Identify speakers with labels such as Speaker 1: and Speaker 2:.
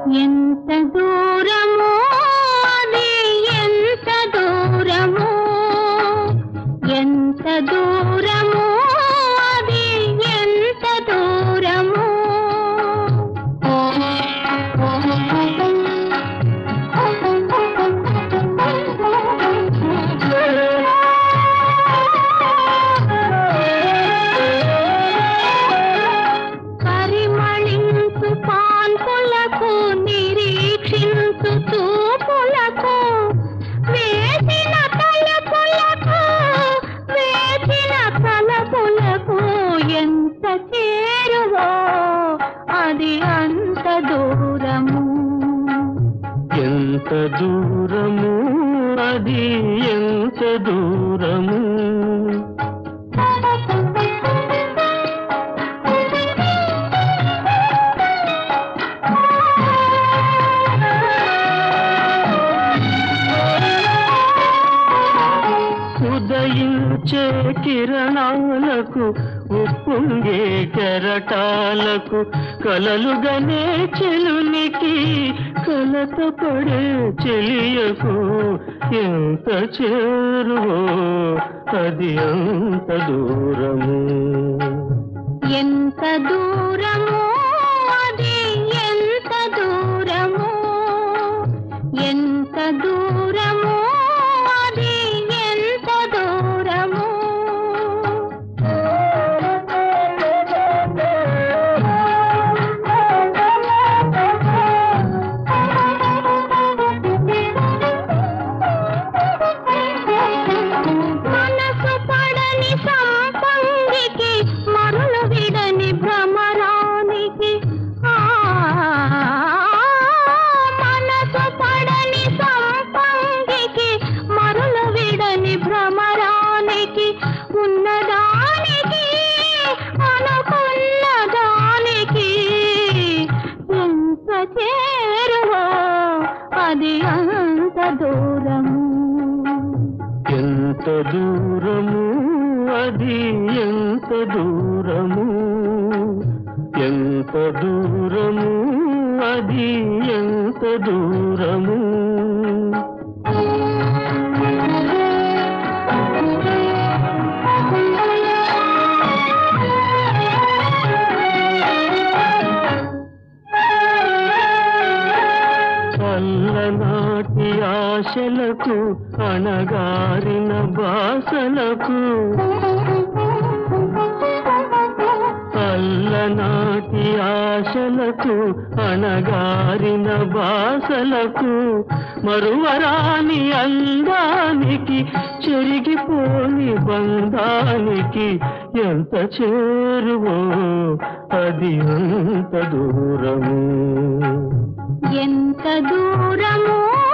Speaker 1: ఎంత దూరమో అది ఎంత దూరమో, ఎంత దూరమో అది ఎంత దూరమో. పరిమళించు పాన్పులకు నిరీక్షించు చూపులకు, వేసిన తలపులకు వేసిన తలపులకు ఎంత చేరువో అది అంత దూరము.
Speaker 2: ఎంత దూరము అది ఎంత దూరము. ఉదయించే కిరణాలకు ఉప్పొంగే కెరటాలకు, కలలుగనే చెలునికి కలత పడే చెలియకు ఎంత చేరువో అది అంత దూరము.
Speaker 1: ఎంత దూరమో అది ఎంత దూరమో, ఎంత దూరమో అది ఎంత దూరమో. మనసు పడని సంపంగికి మరులు విడని భ్రమరానికి, మనసు పడని సంపంగికి మరులు విడని భ్రమరానికి, ఉన్నదానికి అనుకున్న దానికి ఎంత చేరువో అది అంత దూరము.
Speaker 2: ఎంత దూరము అది ఎంత దూరము. ఎంత దూరము అది ఎంత దూరము. అల్లనాటి ఆశలకు అణగారిన బాసలకు, అల్లనాటి ఆశలకు అణగారిన బాసలకు, మరువరాని అందానికి చెరిగిపోని బంధానికి ఎంత చేరువో అది అంత దూరము.
Speaker 1: ఎంత దూరమో